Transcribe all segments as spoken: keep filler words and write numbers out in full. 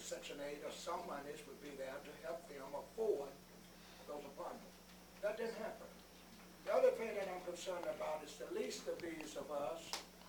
Section eight or some monies would be there to help them afford those apartments. That didn't happen. The other thing that I'm concerned about is the least of these of us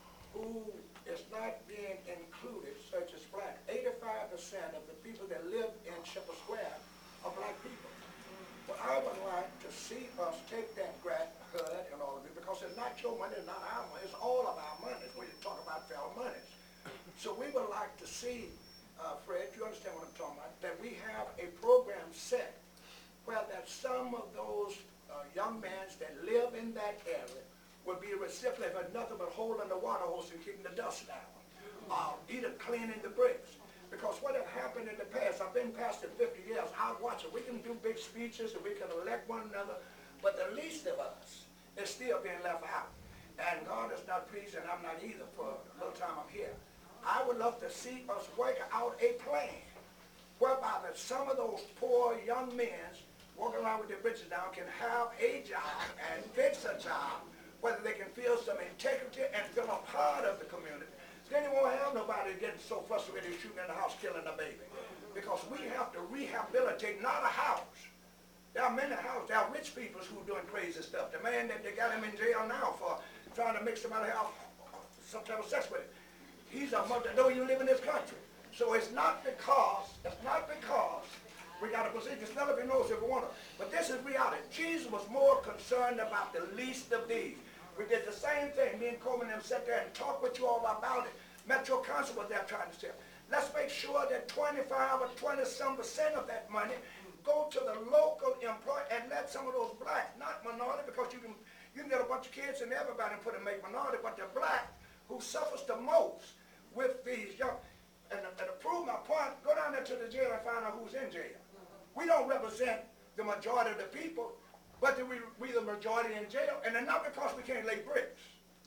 who is not being included, such as black. eighty-five percent of the people that live in Shepherd Square are black people. Well, I would like to see us take that grant, H U D, and all of it, because it's not your money, it's not our money, it's all of our money when you talk about federal monies. So we would like to see, uh, Fred, you understand what I'm talking about, that we have a program set where that some of those uh, young men that live in that area would be a recipient of nothing but holding the water hose and keeping the dust down, uh, either cleaning the bricks. Because what had happened in the past, I've been pastor fifty years, I watch it. We can do big speeches and we can elect one another, but the least of us is still being left out. And God is not pleased, and I'm not either for a little time I'm here. I would love to see us work out a plan whereby that some of those poor young men walking around with their britches down can have a job and fix a job, whether they can feel some integrity and feel a part of the community. Then you won't have nobody getting so frustrated shooting in the house, killing a baby. Because we have to rehabilitate, not a house. There are many houses. There are rich people who are doing crazy stuff. The man that they got him in jail now for trying to make somebody have some type of sex with him. He's a mother that don't even live in this country. So it's not because, it's not because we got a position. None of you knows if we want to. But this is reality. Jesus was more concerned about the least of these. We did the same thing. Me and Coleman and them sat there and talked with you all about it. Metro Council was there trying to say, let's make sure that twenty-five or twenty some percent of that money go to the local employee and let some of those black, not minority, because you can you can get a bunch of kids and everybody and put them make minority, but the black who suffers the most with these young. And, and to prove my point, go down there to the jail and find out who's in jail. We don't represent the majority of the people, but we, we the majority in jail, and then not because we can't lay bricks.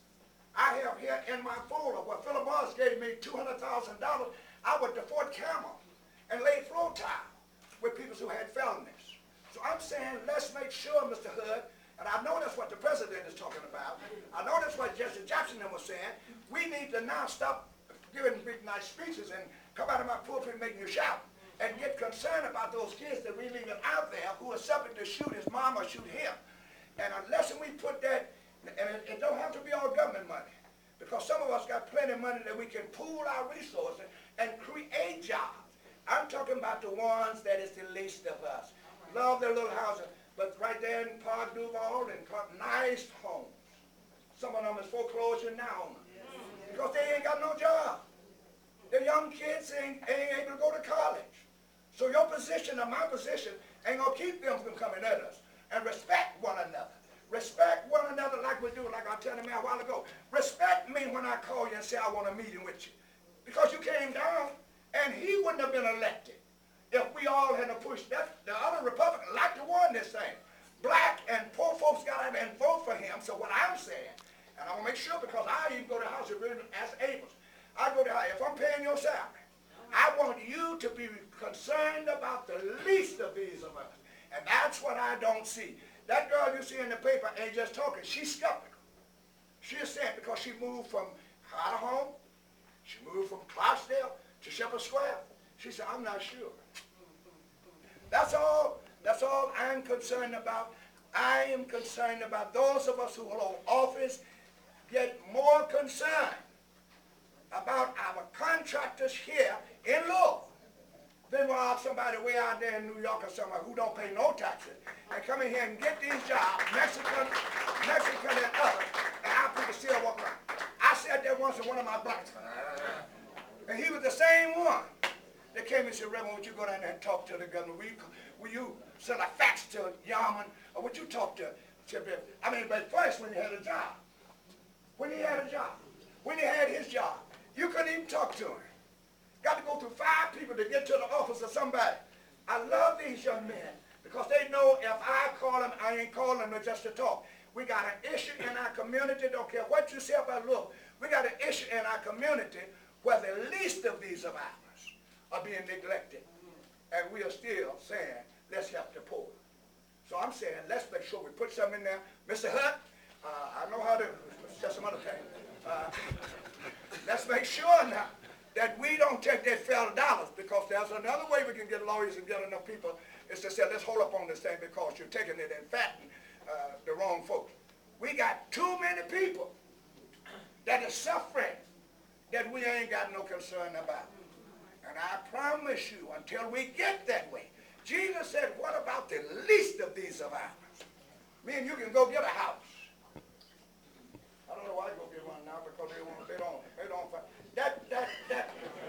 I have here in my folder where Philip Morris gave me two hundred thousand dollars. I went to Fort Campbell and laid floor tile with people who had felonies. So I'm saying, let's make sure, Mister Hood, and I know that's what the president is talking about. I know that's what Jesse Jackson was saying. We need to now stop giving big, nice speeches and come out of my pulpit and make you shout. And get concerned about those kids that we leaving out there who are subject to shoot his mom or shoot him. And unless we put that, and it, it don't have to be all government money, because some of us got plenty of money that we can pool our resources and create jobs. I'm talking about the ones that is the least of us. Love their little houses, but right there in Park Duval and Park, nice homes. Some of them is foreclosure now on them because they ain't got no job. The young kids ain't, ain't able to go to college. So your position and my position ain't going to keep them from coming at us. And respect one another. Respect one another like we do, like I told him a while ago. Respect me when I call you and say I want a meeting with you. Because you came down and he wouldn't have been elected if we all had to push that. The other Republicans like to win this thing. Black and poor folks got out and vote for him. So what I'm saying, and I want to make sure because I even go to the House of Representatives as Abrams. I go to, if I'm paying your salary, I want you to be concerned about the least of these of us. And that's what I don't see. That girl you see in the paper ain't just talking. She's skeptical. She's saying because she moved from out of home, she moved from Clarksdale to Shepherd Square. She said, I'm not sure. That's all, that's all I'm concerned about. I am concerned about those of us who hold office get more concerned about our contractors here in Louisville. Then we'll have somebody way out there in New York or somewhere who don't pay no taxes and come in here and get these jobs, Mexican, Mexican and others, and our people still walk around. I said that once to one of my blacks, and he was the same one that came and said, Reverend, would you go down there and talk to the governor? Will you, will you send a fax to Yarman, or would you talk to, to I mean, but first when he had a job, when he had a job, when he had his job, you couldn't even talk to him. Got to go through five people to get to the office of somebody. I love these young men because they know if I call them, I ain't calling them just to talk. We got an issue in our community, don't care what you say about look, we got an issue in our community where the least of these of ours are being neglected. And we are still saying, let's help the poor. So I'm saying, let's make sure we put something in there. Mister Hutt, uh, I know how to, just some other thing. Uh, let's make sure now that we don't take that federal dollars because there's another way we can get lawyers and get enough people is to say, let's hold up on this thing because you're taking it and fattening uh, the wrong folks. We got too many people that are suffering that we ain't got no concern about. And I promise you, until we get that way, Jesus said, what about the least of these of ours? Me and you can go get a house. I don't know why I go get one now because they want they don't they don't fight. That that that.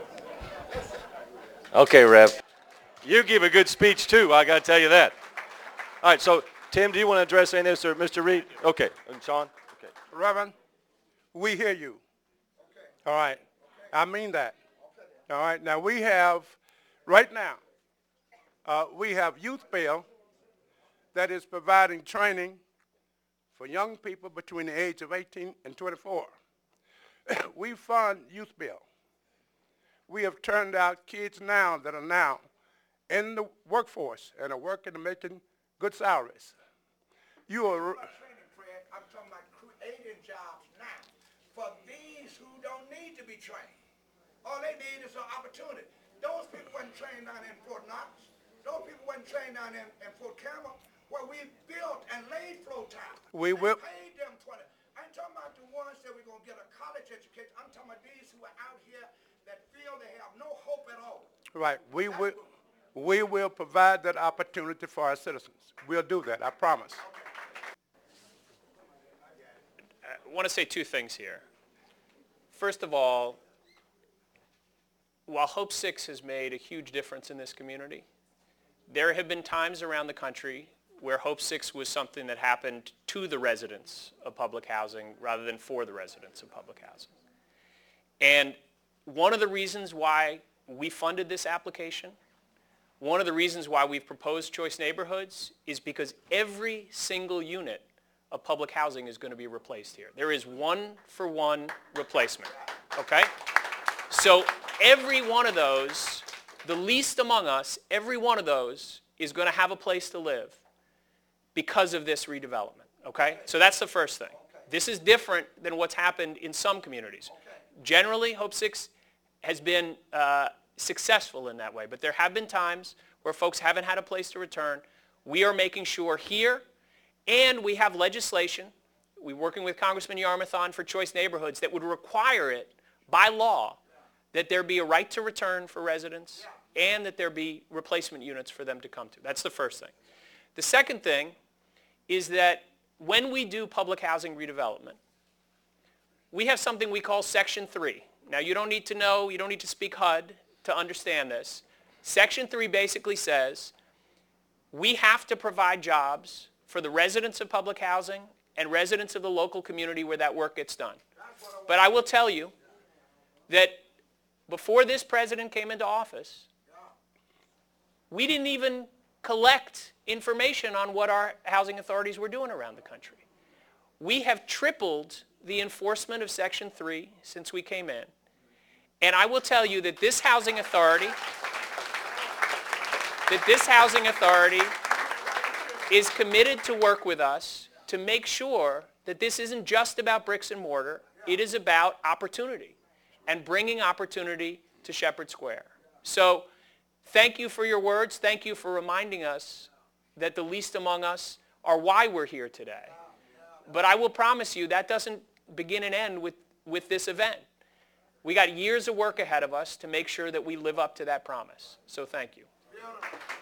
Okay, Rev. You give a good speech too. I got to tell you that. All right. So, Tim, do you want to address any of this, or Mister Reed? Okay. And Sean. Okay. Reverend, we hear you. Okay. All right. Okay. I mean that. Okay. All right. Now we have, right now, uh, we have Youth Bill that is providing training for young people between the age of eighteen and twenty-four. We fund Youth Bill. We have turned out kids now that are now in the workforce and are working and making good salaries. You are. I'm not training, Fred. I'm talking about creating jobs now for these who don't need to be trained. All they need is an opportunity. Those people weren't trained down in Fort Knox. Those people weren't trained down in, in Fort Campbell, where we built and laid flow time. We and will. paid them twenty. I ain't talking about the ones that we're going to get a college education. I'm talking about these who are out here that feel they have no hope at all. Right. We That's will. what- We will provide that opportunity for our citizens. We'll do that, I promise. I want to say two things here. First of all, while Hope Six has made a huge difference in this community, there have been times around the country where Hope Six was something that happened to the residents of public housing rather than for the residents of public housing. And one of the reasons why we funded this application, one of the reasons why we've proposed choice neighborhoods is because every single unit of public housing is going to be replaced here. There is one for one replacement, okay? So every one of those, the least among us, every one of those is going to have a place to live because of this redevelopment, okay? So that's the first thing. This is different than what's happened in some communities. Generally, Hope Six has been uh, successful in that way, but there have been times where folks haven't had a place to return. We are making sure here, and we have legislation, we're working with Congressman Yarmuth for choice neighborhoods that would require it by law that there be a right to return for residents and that there be replacement units for them to come to. That's the first thing. The second thing is that when we do public housing redevelopment, we have something we call Section three. Now, you don't need to know, you don't need to speak H U D to understand this. Section three basically says we have to provide jobs for the residents of public housing and residents of the local community where that work gets done. But I will tell you that before this president came into office, we didn't even collect information on what our housing authorities were doing around the country. We have tripled the enforcement of Section three since we came in. And I will tell you that this housing authority, that this housing authority is committed to work with us to make sure that this isn't just about bricks and mortar. It is about opportunity and bringing opportunity to Shepherd Square. So thank you for your words. Thank you for reminding us that the least among us are why we're here today. But I will promise you that doesn't begin and end with, with this event. We got years of work ahead of us to make sure that we live up to that promise. So thank you.